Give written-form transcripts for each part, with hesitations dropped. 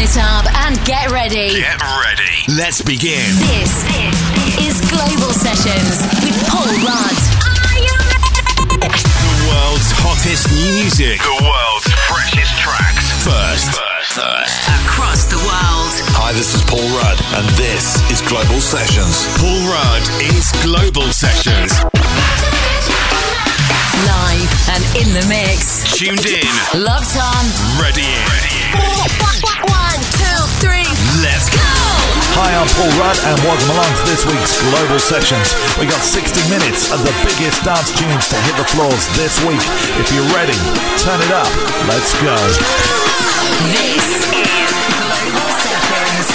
it up and get ready. Get ready. Let's begin. This is Global Sessions with Paul Rudd. Are you ready? The world's hottest new music. The world's freshest tracks. First. Across the world. Hi, this is Paul Rudd, and this is Global Sessions. Paul Rudd is Global Sessions. Live and in the mix. Tuned in. Locked on. Ready in. 1, 2, 3. Let's go. Hi, I'm Paul Rudd and welcome along to this week's Global Sessions. We got 60 minutes of the biggest dance tunes to hit the floors this week. If you're ready, turn it up. Let's go. This is Global Sessions.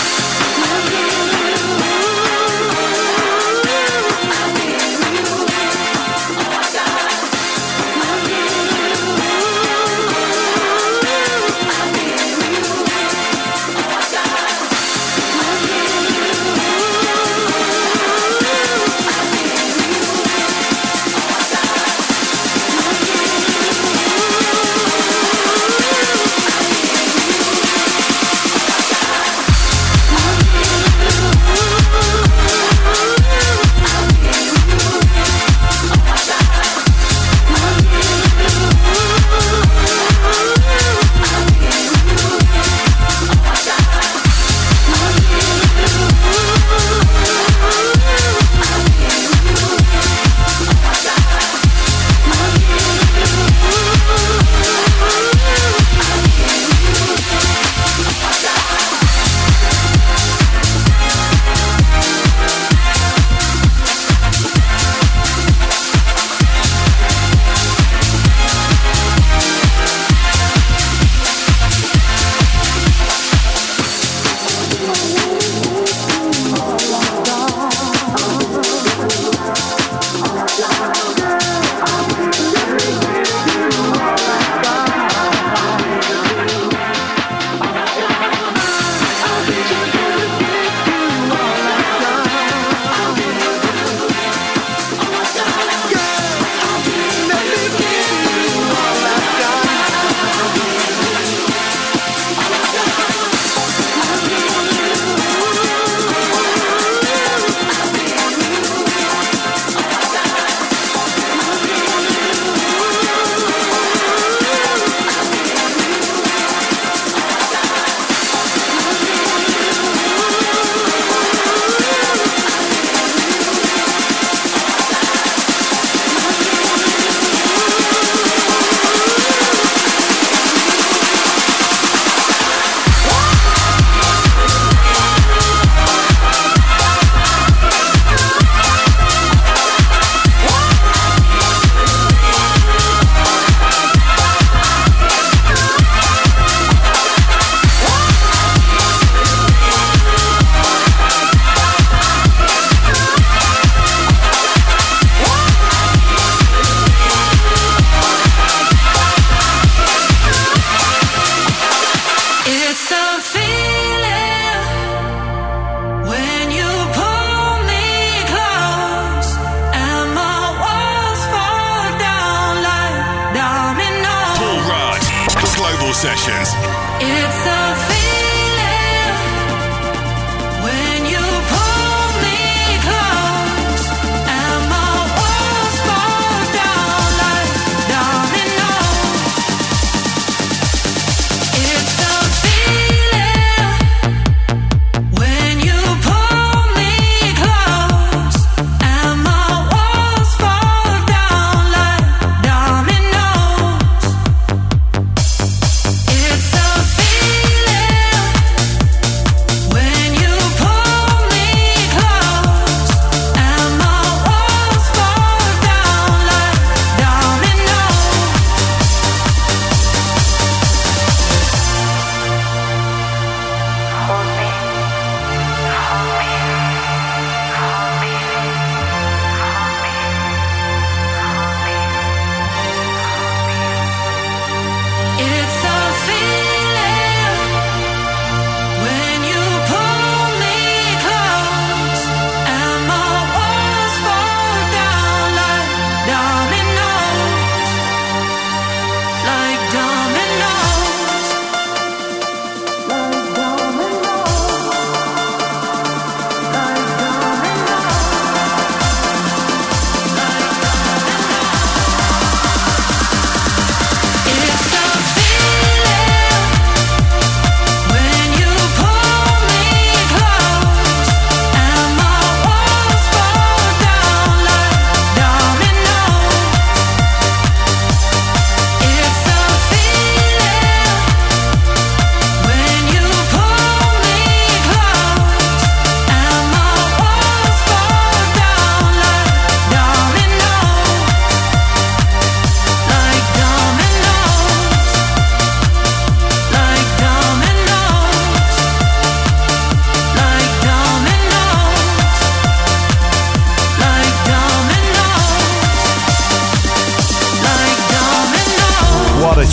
Sessions. It's a feeling when you pull me close and my walls fall down like dominoes. It's a feeling when you pull me close and my walls fall down like dominoes. It's a feeling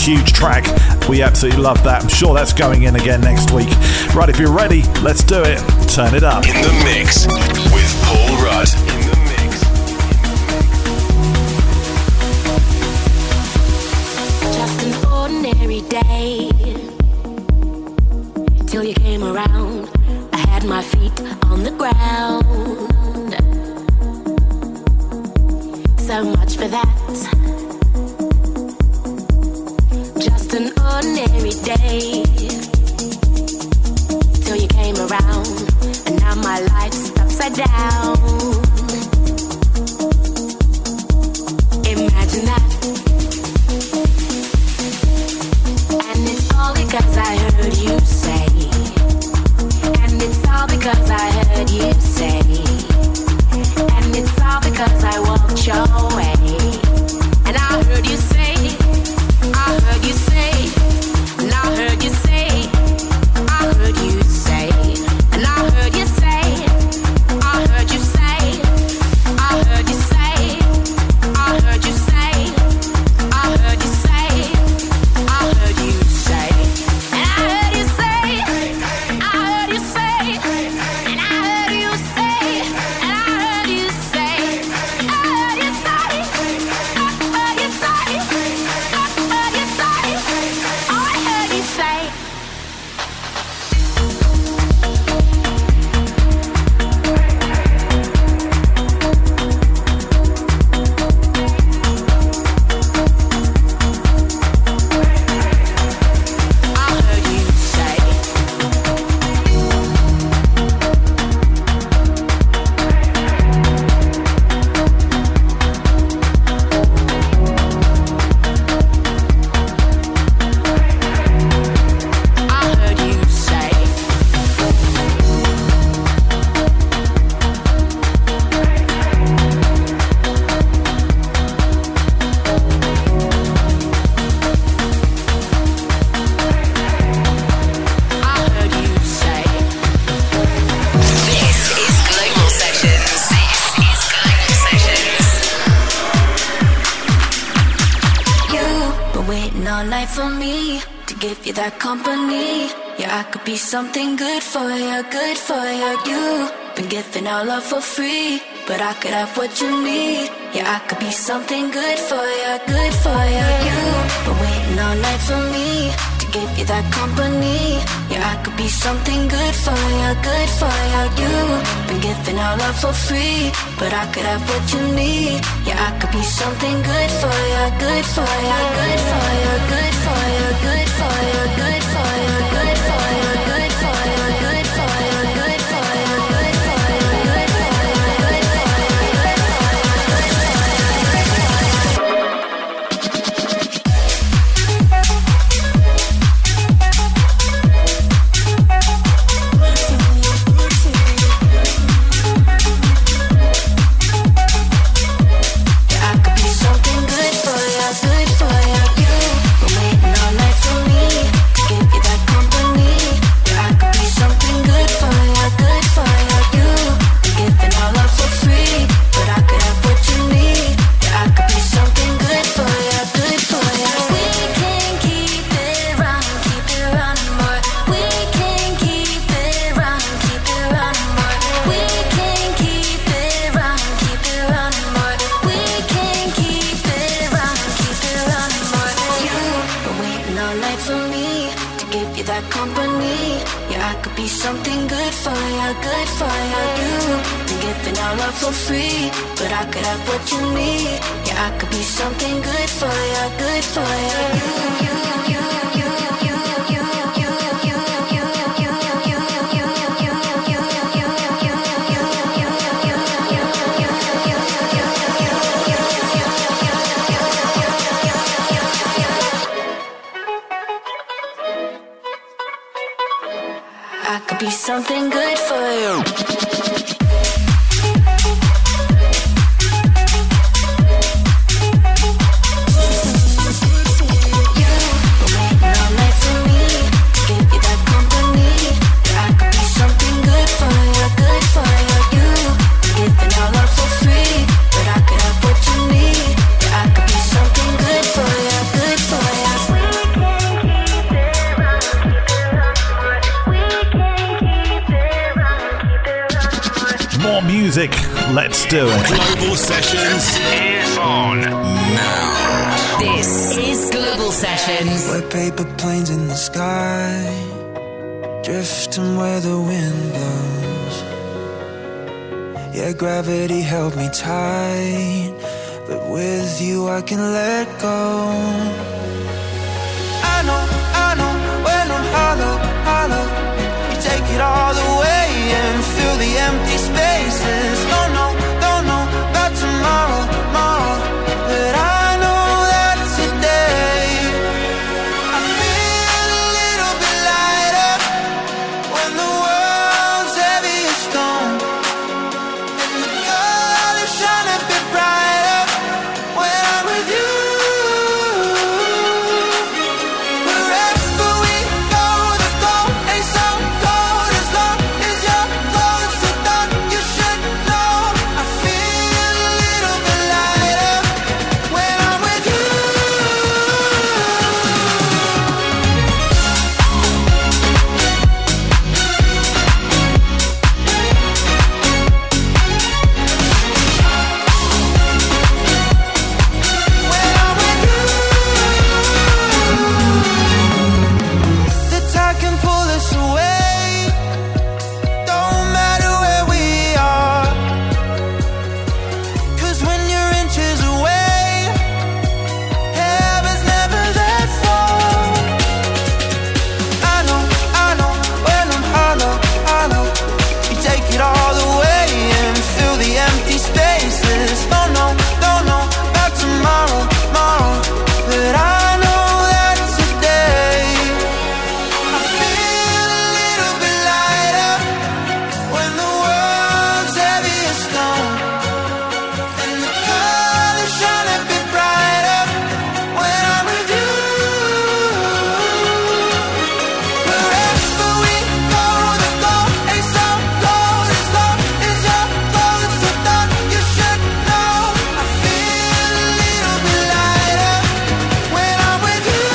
huge track. We absolutely love that. I'm sure that's going in again next week. Right, if you're ready, let's do it. Turn it up. In the mix with Paul Rudd. In the mix. Just an ordinary day till you came around. I had my feet on the ground. So much for that. Just an ordinary day till you came around, and now my life's upside down. Imagine that. And it's all because I heard you say. And it's all because I heard you say. And it's all because I walked your way. And I heard you say, I heard you say, and I heard you say, I heard you say, and I heard you say, I heard you say, I heard you say, I heard you say, I heard you say, I heard you say, and I heard you say, I heard you say, and I heard you say, and I heard you say, I heard you say, I heard you say, I heard you say, oh, I heard you say. I heard you say. I heard you say. I heard you say. This is Global Sessions. This is Global Sessions. You've been waiting all night for me to give you that company. Yeah, I could be something good for you, good for you. You've been giving our love for free, but I could have what you need. Yeah, I could be something good for you, good for you. You've been waiting all night for me to give you that company. Yeah, I could be something good for you, good for you. You've been giving our love for free, but I could have what you need. Yeah, I could be something good for you, good for you, good for you, good for you, good for you, good for you, good for you, good for you, good for you, good for you, good for you, good for Yeah, I could be something good for you, good for you. You've been waiting all night for me to give you that company. Yeah, I could be something good for you, good for you. You've been giving our love for free, but I could have what you need. Yeah, I could be something good for you, good for you. We can keep it running more. We can keep it running more. We can keep it running more. We can keep it running more. You've been waiting all night for me to give you that company. Yeah, I could be something good for you, good for you. You've been giving our love for free, but I could have what you need. Yeah, I could be something good for you, good for you. I could be something good for you. music. Let's do it. Global Sessions is on now. This is Global Sessions. We're paper planes in the sky, drifting where the wind blows. Yeah, gravity held me tight, but with you I can let go. I know, when I'm hollow, you take it all away and fill the empty spaces. Don't know about tomorrow, but I know that today I feel a little bit lighter when the world's heavy as stone, and the colors shine a bit brighter when I'm with you. Wherever we go, the goal ain't so cold as long as you're close to dawn. You should know I feel a little bit lighter when I'm with you. The tide can pull us away, don't matter where we are, 'cause when you're inches away, heaven's never that far. I know, when I'm hollow, you take it all away and fill the empty spaces. Don't know about tomorrow, but I know that today I feel a little bit lighter when the world's heavy as stone, and the colors shine a bit brighter when I'm with you. Wherever we go, the goal ain't so cold as long as you're close to dawn. You should know I feel a little bit lighter when I'm with you.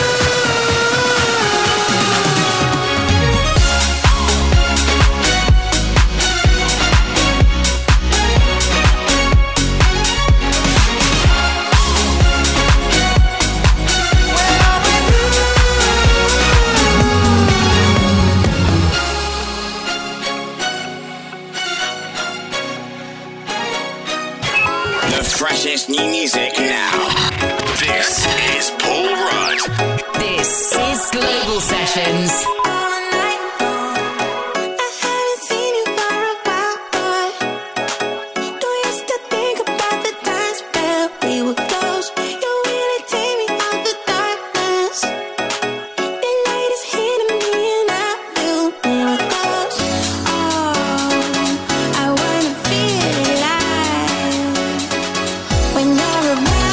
The freshest new music now. This is Paul Rudd. This is Global Sessions. All night long, I haven't seen you for a while. Don't used to think about the times where we were close. You really take me out the darkness. The light is hitting me and I feel miracles. Oh, I wanna feel alive when you're around.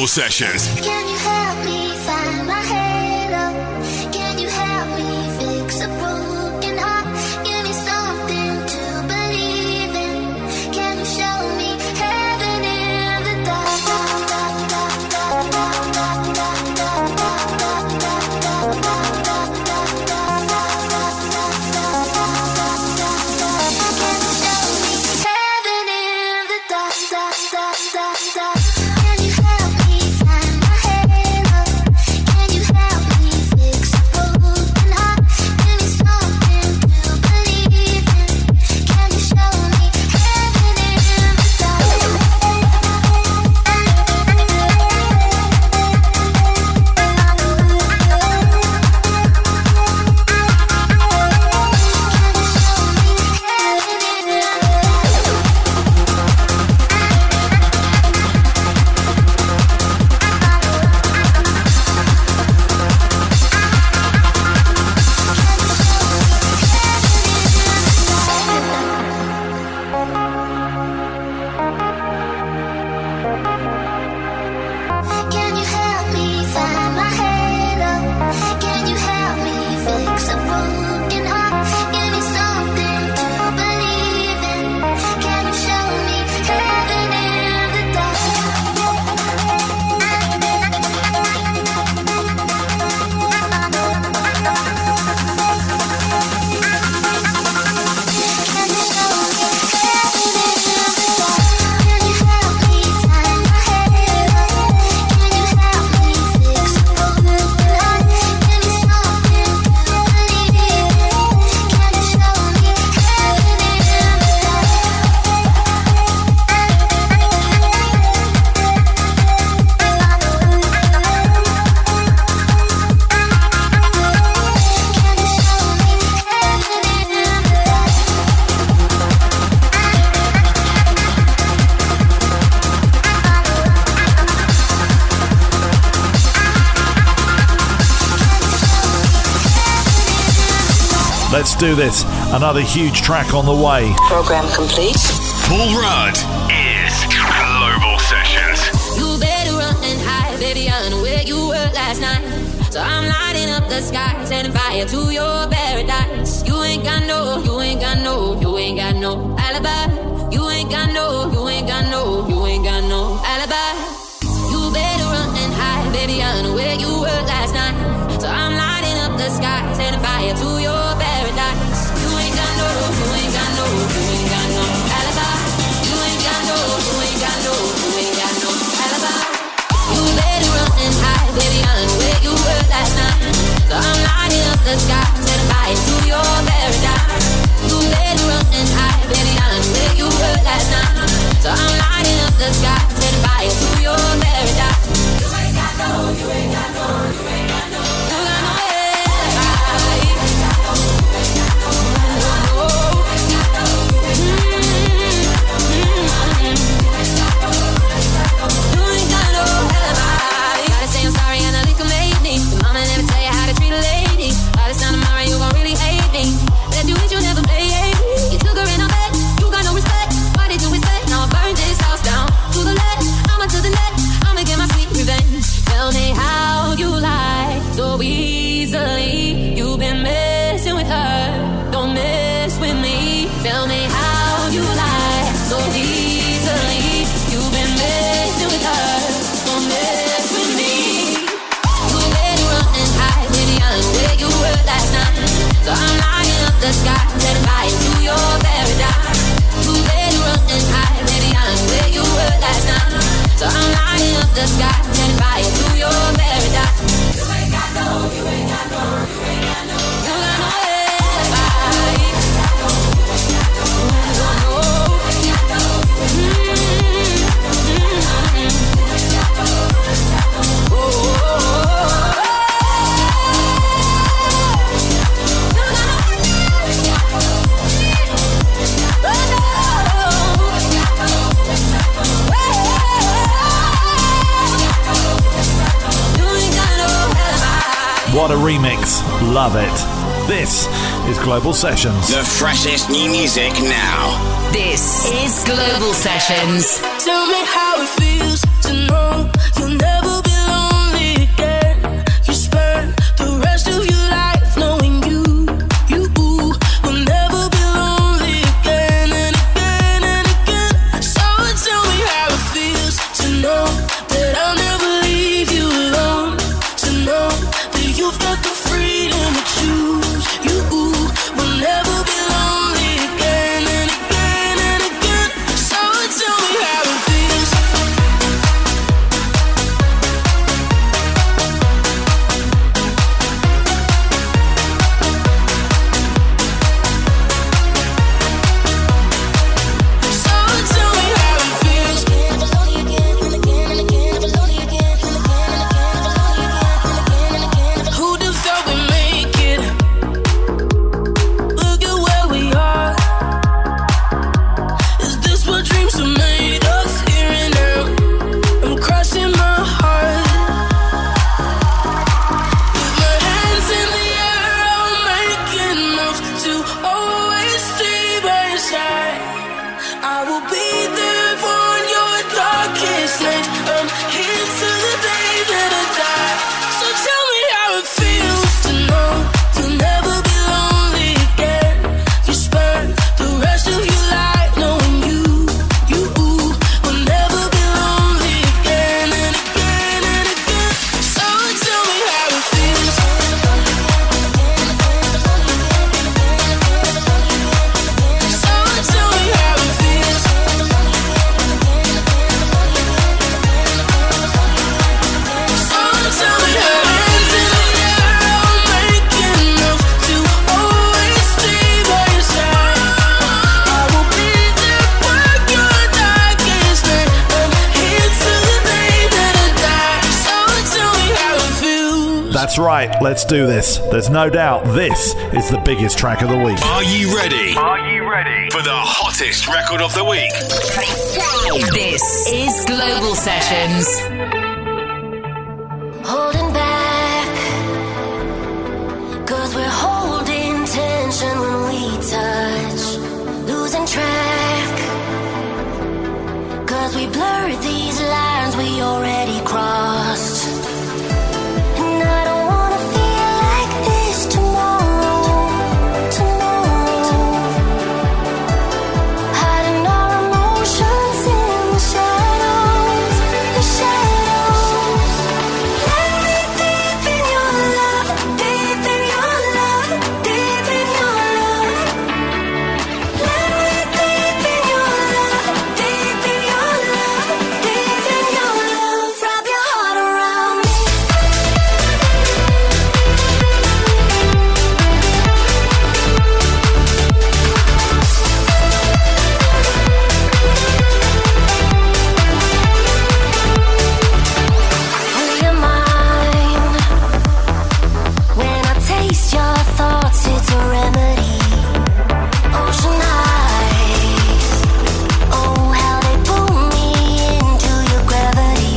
Sessions. Can you help me find my halo? Can you help me fix a broken heart? Give me something to believe in. Can you show me heaven in the dark? Let's do this. Another huge track on the way. Program complete. Paul Rudd is Global Sessions. You better run and hide, baby. I know where you were last night. So I'm lighting up the sky, setting fire to your paradise. You ain't got no alibi. You ain't got no alibi. You better run and hide, baby. I know where you were last night. So I'm lighting up the sky, setting fire to your paradise. You ain't got no alibi. You ain't got no alibi. You better run and hide, baby. I know where you were last night. So I'm lighting up the sky, setting fire to your paradise. You better run and hide, baby. I know where you were last night. So I'm lighting up the sky, setting fire to your paradise. You ain't got no Tell me how you lie so easily. You've been messing with her, don't mess with me. Tell me how you lie so easily. You've been messing with her, don't mess with me. You better run and hide, baby. I know where you were last night. So I'm lighting up the sky, setting fire to your paradise. You better run and hide, baby. I know where you were last night. So I'm lighting up the sky, setting fire to your paradise. You ain't got no What a remix. Love it. This is Global Sessions. The freshest new music now. This is Global Sessions. Tell me how it feels to know you'll never right, let's do this. There's no doubt this is the biggest track of the week. Are you ready? For the hottest record of the week? This is Global Sessions. Holding back, 'cause we're holding tension when we touch. Losing track, 'cause we blur these lines we already crossed. And I don't wanna feel like this tomorrow. Hiding our emotions in the shadows. Let me deep in your love, deep in your love, deep in your love. Let me deep in your love, deep in your love, deep in your love. Wrap your heart around me. Free your mind. When I taste your thoughts, it's a remedy. Ocean eyes, oh how they pull me into your gravity.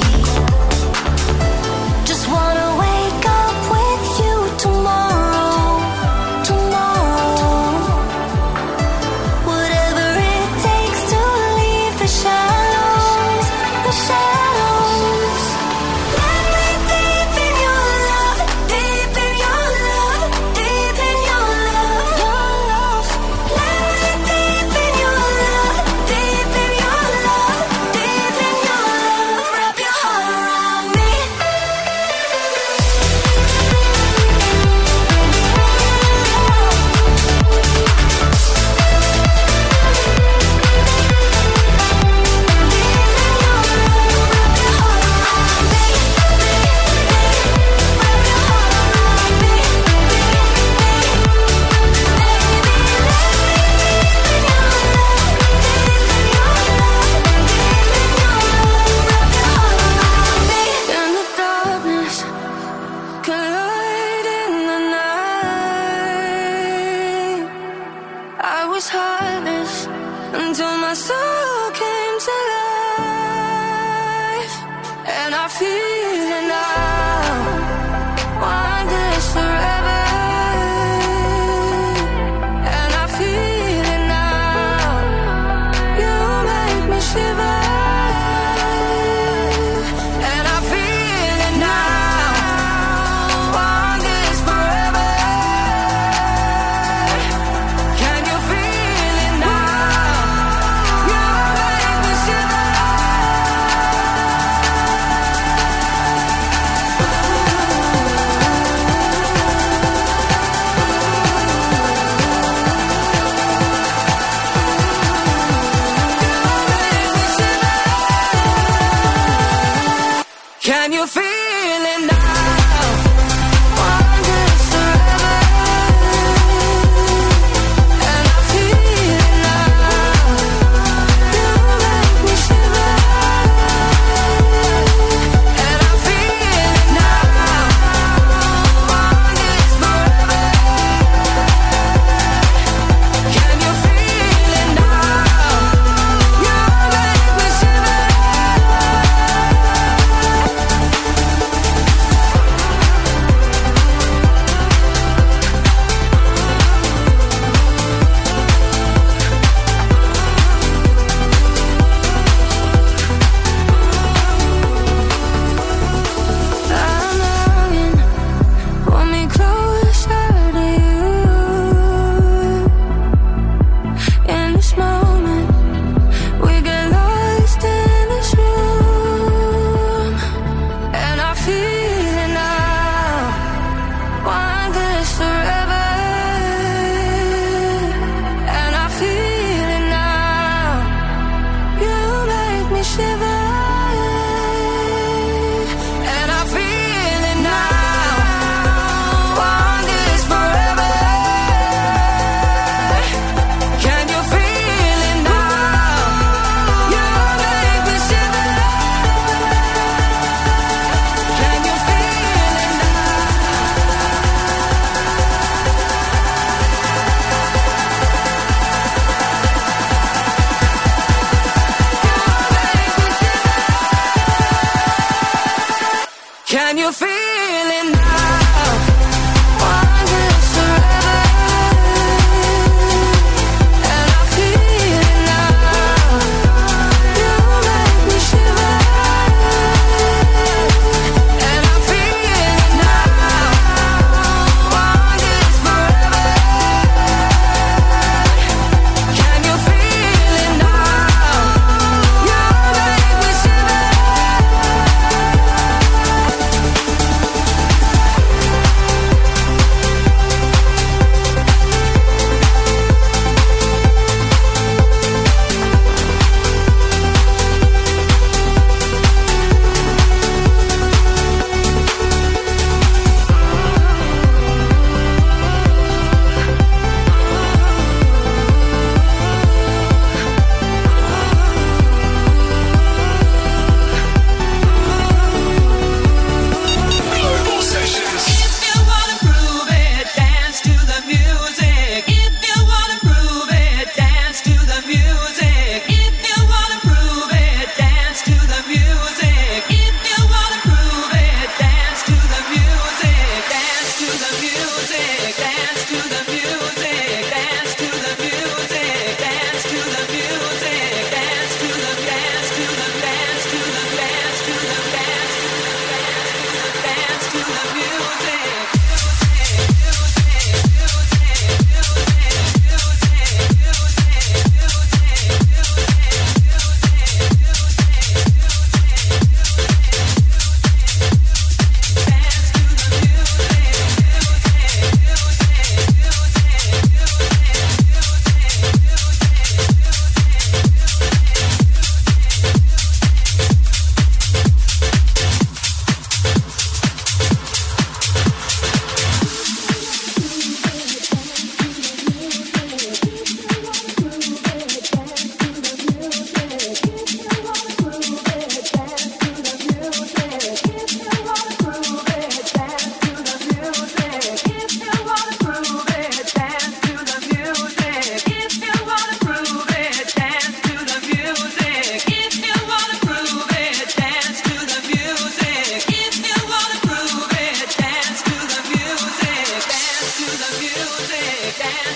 Just wanna wake up with you tomorrow. Whatever it takes to leave the shadows. Let me deep in your love, deep in your love, deep in your love. Let me deep in your love, deep in your love, deep in your love. Wrap your heart around me. In the darkness, collide in the night. I was heartless until my soul came to life, and I feel it now. Want this forever, and I feel it now. You make me shiver. And I feel it now. Want this forever. Can you feel it now? You make me shiver.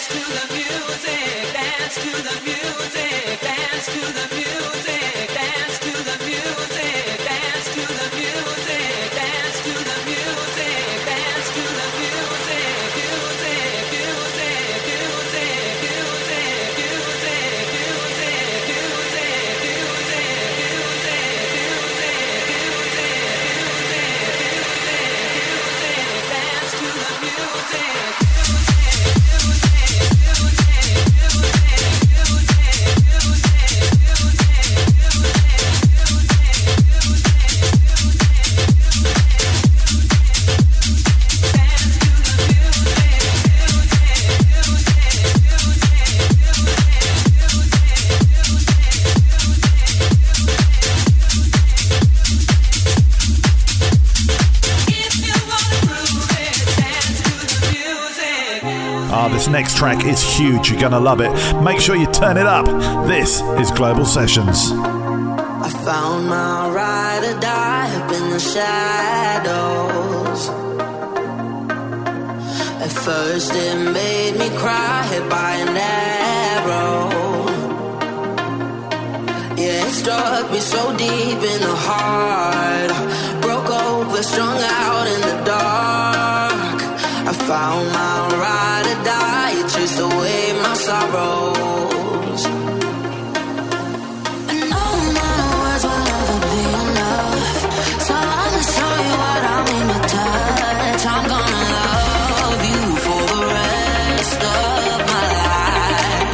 This next track is huge. You're gonna love it. Make sure you turn it up. This is Global Sessions. I found my ride or die up in the shadows. At first it made me cry, hit by an arrow. Yeah, it struck me so deep in the heart. Broke over, strung out in the dark. I found my ride or die, it chased away my sorrows. And no amount of words will ever be enough. So I'ma show you what I mean to touch. I'm gonna love you for the rest of my life.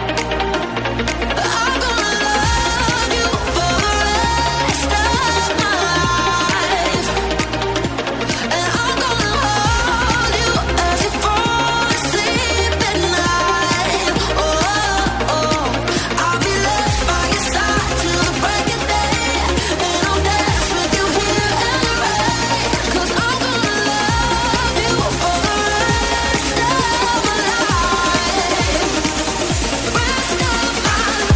I'm gonna love you for the rest of my life. And I'm gonna hold you as you fall asleep at night. Oh, oh, I'll be left by your side till the break of day. And I'll dance with you here and right. 'Cause I'm gonna love you for the rest of my life. Rest of my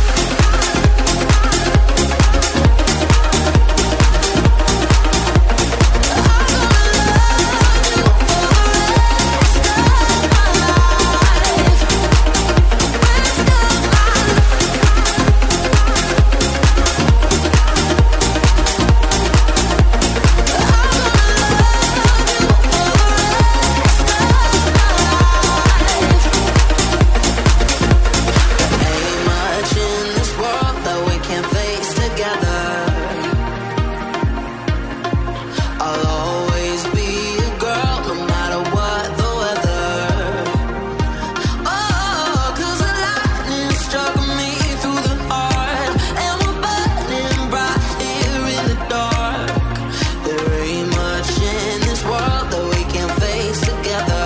Ain't much in this world that we can't face together. I'll always be a girl, no matter what the weather. Oh, 'cause the lightning struck me through the heart, and we're burning bright here in the dark. There ain't much in this world that we can't face together.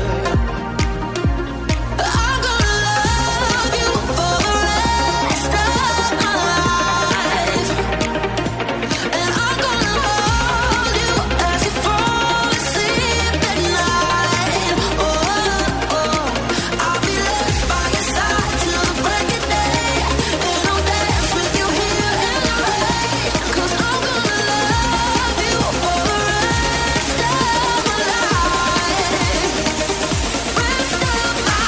I'm gonna love you for the rest of my life. And I'm gonna hold you as you fall asleep at night. Oh, oh, I'll be left by your side till the break of day. And I'll dance with you here and right. 'Cause I'm gonna love you for the rest of my life. Rest of my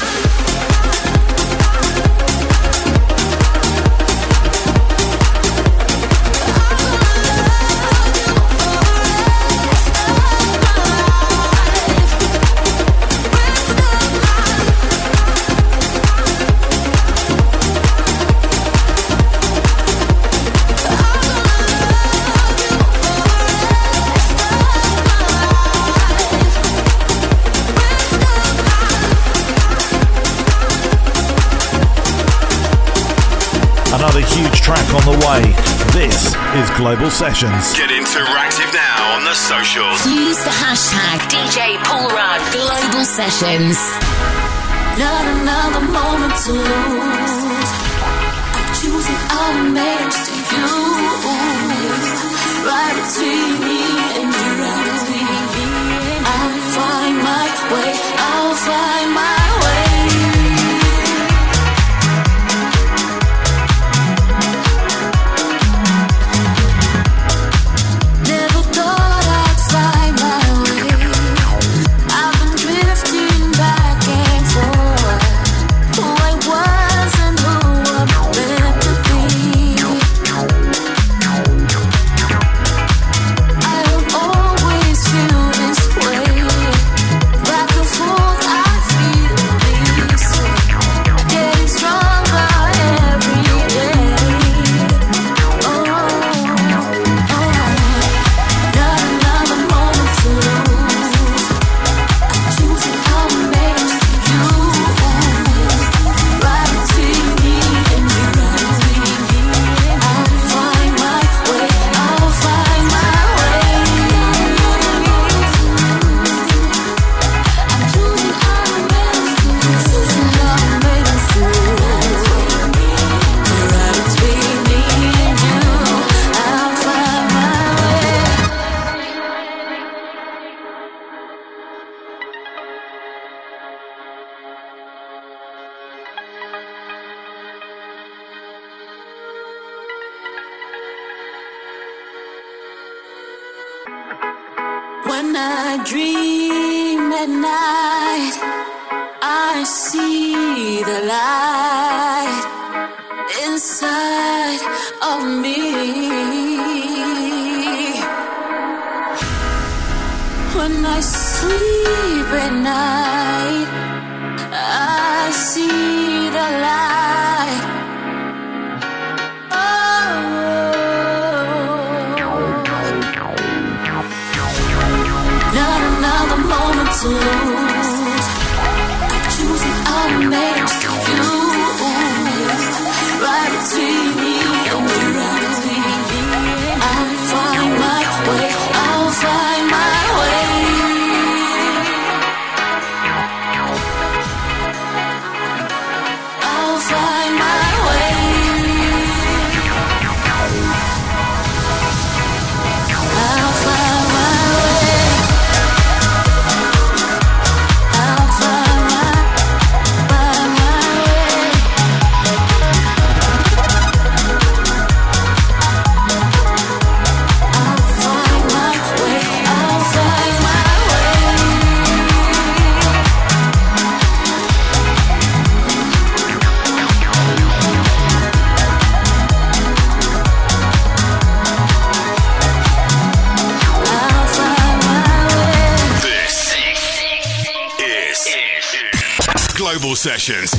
Another huge track on the way. This is Global Sessions. Get interactive now on the socials. Use the hashtag DJ Paul Rudd Global Sessions. Not another moment to lose. I'm choosing homage to you. Right between me and you. I'll find my way. I'll find my way. Never thought I'd find my way. I've been drifting back and forth. I dream at night, I see the light inside of me. When I sleep at night, I see the light. Not another moment to lose. I'm choosing our next you. Right between me and you. I'll find my way. I'll find my way. I'll find my way. I'll find my way. I'll find my way. I'll find my way. I'll find my way. I'll find my way. This is Global Sessions.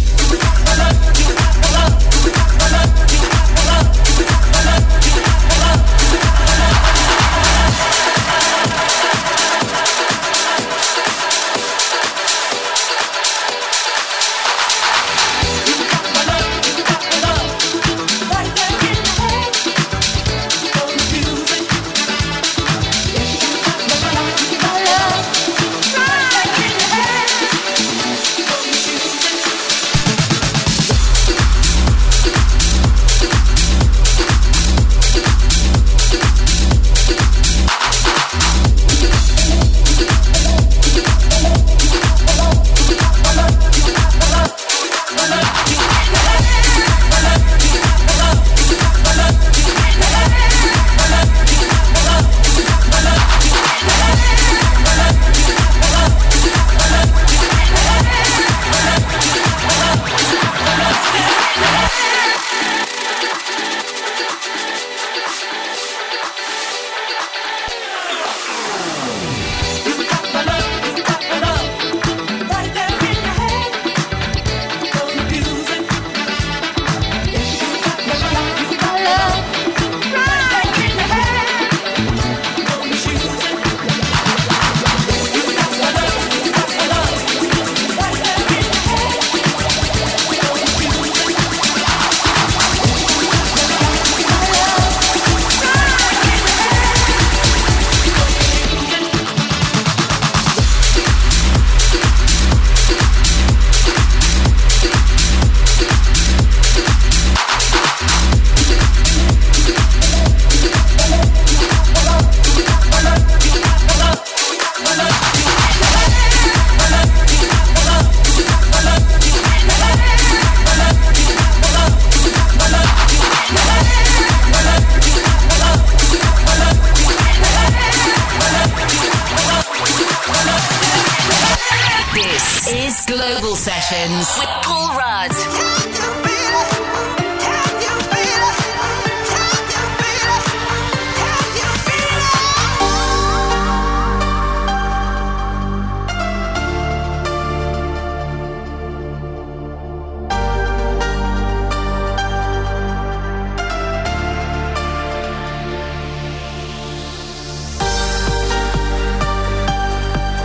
This is Global Sessions with Paul Rudd.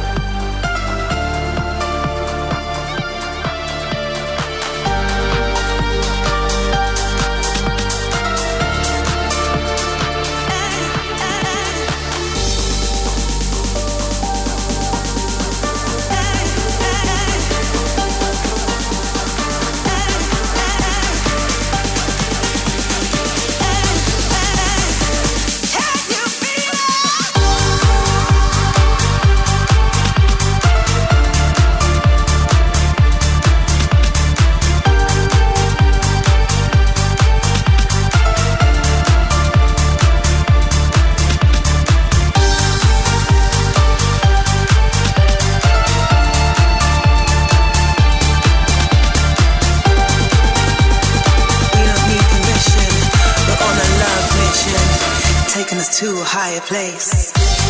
I'll higher place.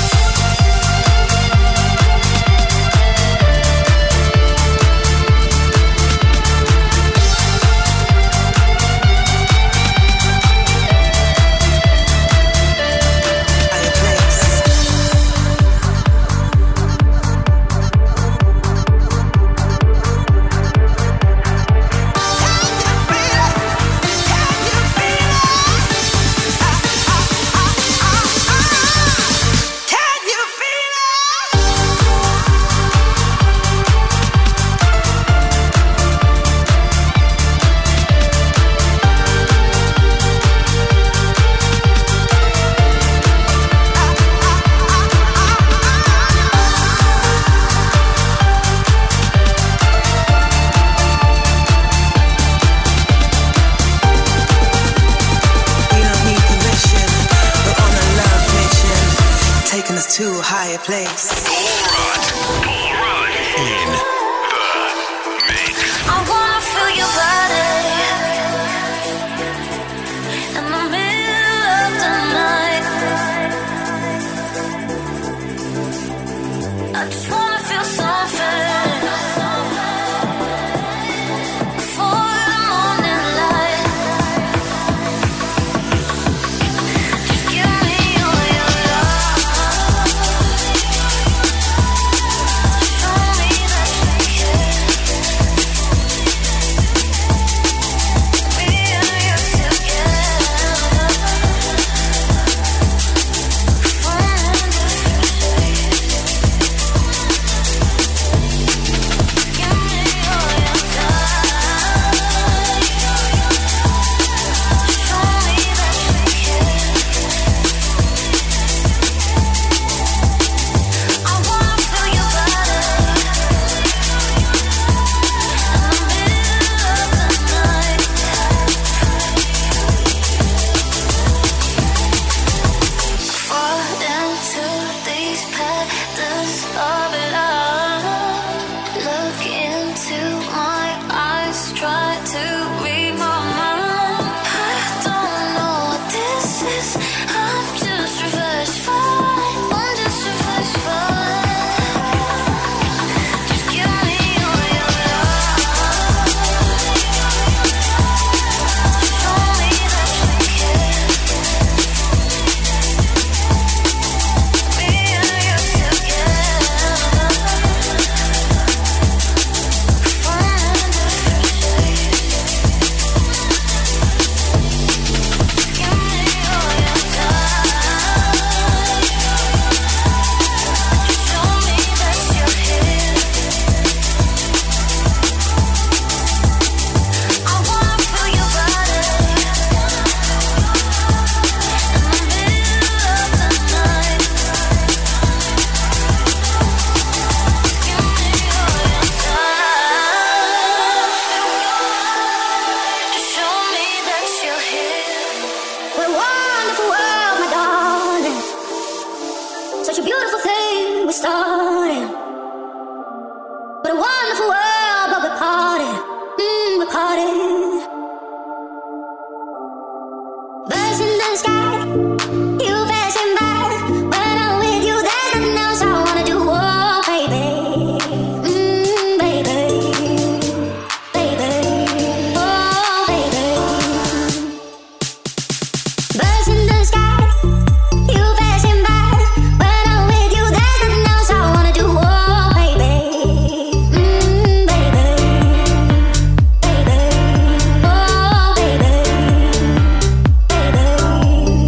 To a higher place. Paul Rudd in the mix. I wanna feel your body in the middle of the night. I just wanna feel something before the morning light. Just give me all your love. Show me that you care. Me and you together. Fun and different shades. Give me all your love. Show me that you care. I wanna feel your body in the middle of the night. Fall into these patterns of love. Look into my eyes, try to read my mind. I don't know what this is. I'm just reverse fine. I'm just reverse fine. Just give me all your love. Show me that you care. Me and you together. Fun and different shades. Give me all your love. Show me that you're here. I wanna feel your body in the middle of the night. Give me all your love. Just show me that you're here. What a wonderful world, my darling. Such a beautiful thing we're starting. What a wonderful world, but we're parted. We're parted. Birds in the sky, you passing by. When I'm with you, there's nothing else I wanna do. Oh, baby. Baby. Baby. Oh, baby. Birds in the sky, you passing by. When I'm with you, there's nothing else I wanna do. Oh, baby. Baby. Baby. Oh, baby. Baby.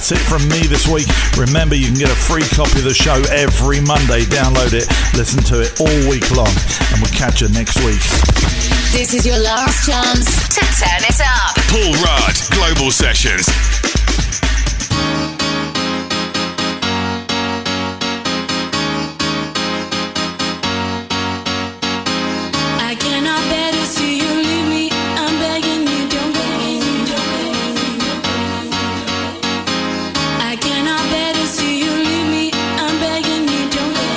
That's it from me this week. Remember, you can get a free copy of the show every Monday. Download it, listen to it all week long, and we'll catch you next week. This is your last chance to turn it up. Paul Rudd, Global Sessions. I cannot bear to see you leave me. I'm begging you, don't go. I cannot bear to see you leave me. I'm begging you, don't go.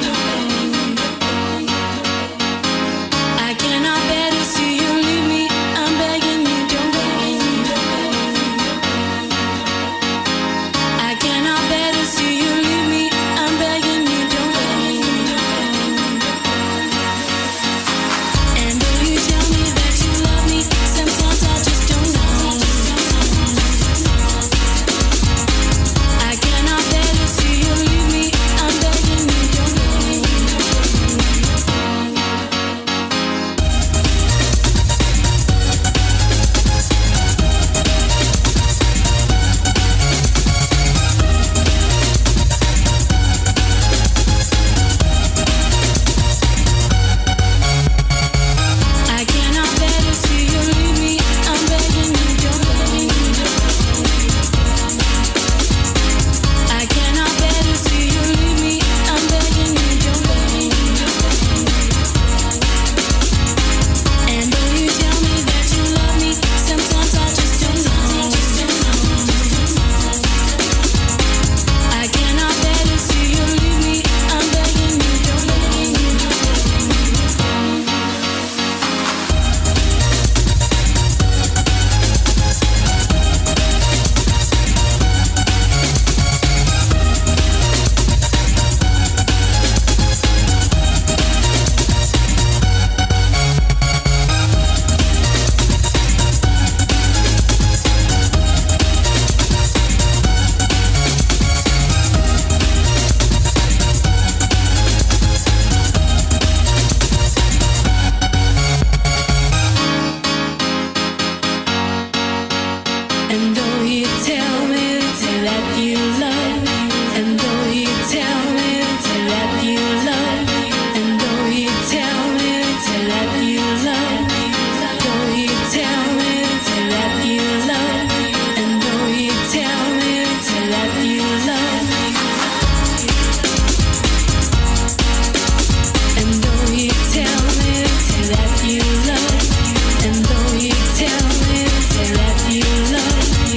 I cannot bear to see you leave me. I'm begging you, don't go. I cannot bear to see you leave me. I'm begging you, don't go. And though you tell me that you love me, sometimes I just don't know. I cannot bear to see you leave me. I'm begging you, don't go. I cannot bear to see you leave me. I'm begging you, don't go. I cannot bear to see you leave me. I'm begging you, don't go. And though you tell me that you love me, sometimes I just don't know. I cannot bear to see you leave me. I'm begging you, don't go. And though you tell me that you love me, and though you tell me that you love me, and though you tell me that you love me, though you tell me that you love me, and though you tell me that you love me, and though you tell me that you love me, and though you tell me that you love me.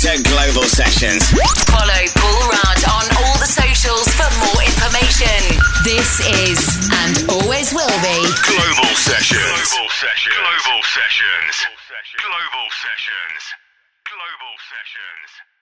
to Global Sessions. Follow Paul Rudd on all the socials for more information. This is and always will be Global Sessions. Global Sessions. Global Sessions. Global Sessions. Global Sessions.